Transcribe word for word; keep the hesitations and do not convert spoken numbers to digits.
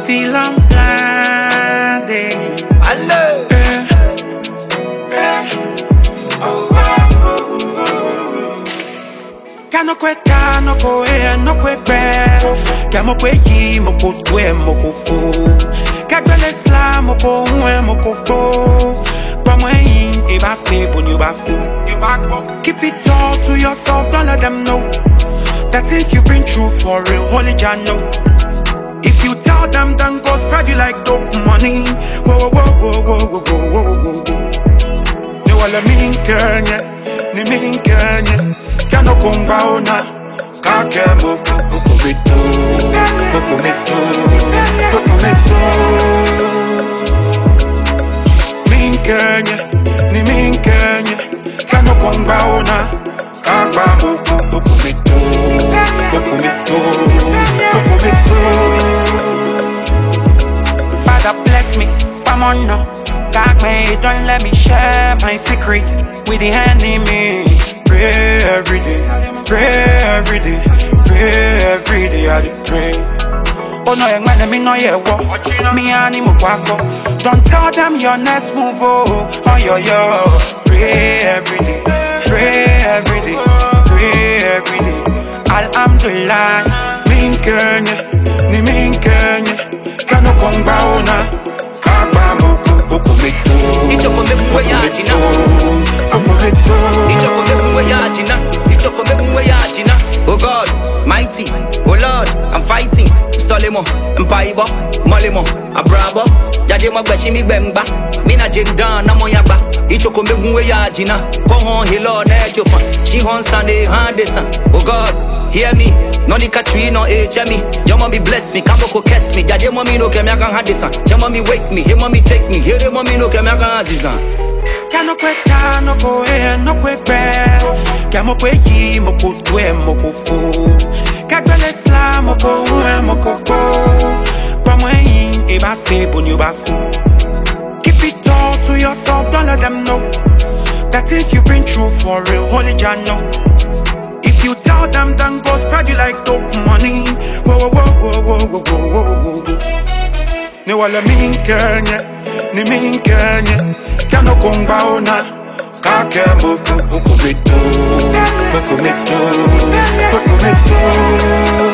feel I'm blinded. I love. Cano kwe cano ko e no kwe kwe. Kamo kwe yi mo ko twe mo ko fu. Kagbele sla mo ko uwe mo ko ko. Bamwe yin e ba fe bon you ba fu. Keep it all to yourself, don't let them know that things you've been through for real, holy Jah know. If you tell them, then go spread you like dope money. Whoa, whoa, whoa, whoa, whoa, whoa, whoa, whoa, whoa. Ne wala minkenye, ni minkenye. Kano kumba ona, kake moko, moko meto, moko meto, moko meto. Minkenye, ni minkenye. Kano kumba ona, kake moko, moko meto, moko meto, moko meto. Father bless me, come on now. God me, don't let me share my secret with the enemy. Pray every day, pray every day, pray every day I dey pray. Oh no, young man, me no yeah walk. Me animal quacko. Don't tell them your next move, oh, oh yo yo. Pray every day, pray every day, pray every day. Alhamdulillah, minkenye, ni minkenye. Kano kongba ona, kagba moko, moko meto. Ichoko me mwe ya jina. Moko meto. Ichoko me mwe ya jina. Ichoko me mwe ya jina. Oh God, mighty. Oh Lord, I'm fighting. Solemo, Mpaibo, Molemo, Abrabo. Jaje mo gbeshi mi gbemba. Mi na jeng down na mo yaba. Ichoko me mwe ya jina. Go on hilo na echofa. She on Sunday hand this. Oh God, hear me. No ni katri no age me. Your mommy bless me, kamoko kiss me. Jaje mommy no ke me akan hadisa. Your mommy wake me, hey mommy take me. Here the mommy no ke me akan azizan. Kano kwe kano ko e no kwe kwe. Kamo kwe yi mo ko twe mo ko fu. Kagbele sla mo ko uwe mo ko ko. Bamwe yin e ba fe bon you ba fu. Keep it all to yourself, don't let them know that things you've been through for real, holy Jah know. If you tell them, then go spread you like dope money. Whoa, whoa, whoa, whoa, whoa, whoa, whoa, whoa. Ne wala minkenye, ni minkenye. Kano kumba ona, kake moko, moko meto, moko meto, moko meto.